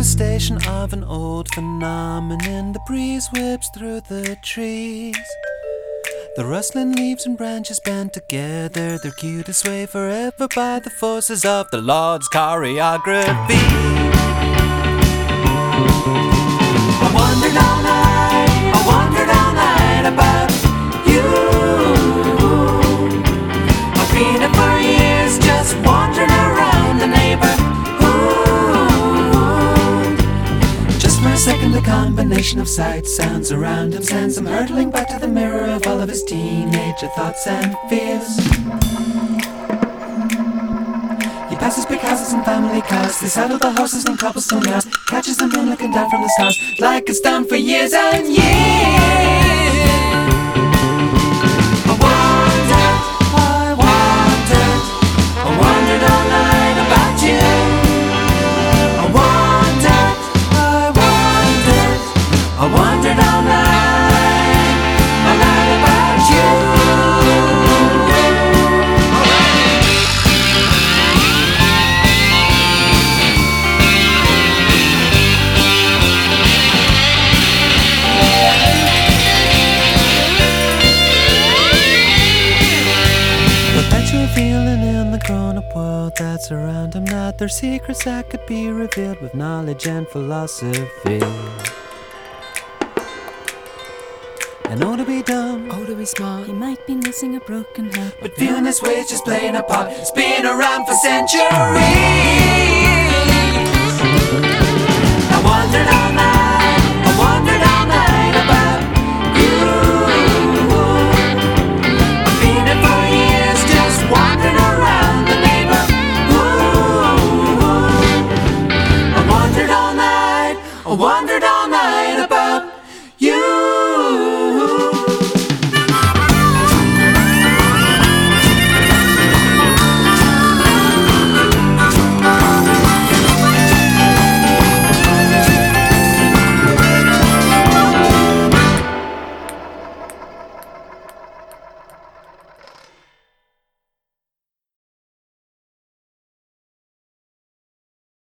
manifestation of an old phenomenon. The breeze whips through the trees. The rustling leaves and branches band together. They're cued to sway forever by the forces of the Lord's choreography. I wandered all night about you. I've been here for years, just wandering around the neighborhood. Just for a second, the combination of sights, sounds around him sends him hurtling back to the mirror of all of his teenager thoughts and fears. He passes big houses and family cars. They saddle the horses in cobblestone yards. Catches the moon looking down from the stars, like it's done for years and years. I wandered all night about you. I wandered all night about you. Perpetual feeling in the grown-up world that's around him. Not their secrets that could be revealed with knowledge and philosophy. And oh, to be dumb, Oh, to be smart, He might be missing a broken heart, but feeling this way is just playing a part. It's been around for centuries. I wandered all night about you. I've been here for years, just wandering around the neighborhood. I wandered all night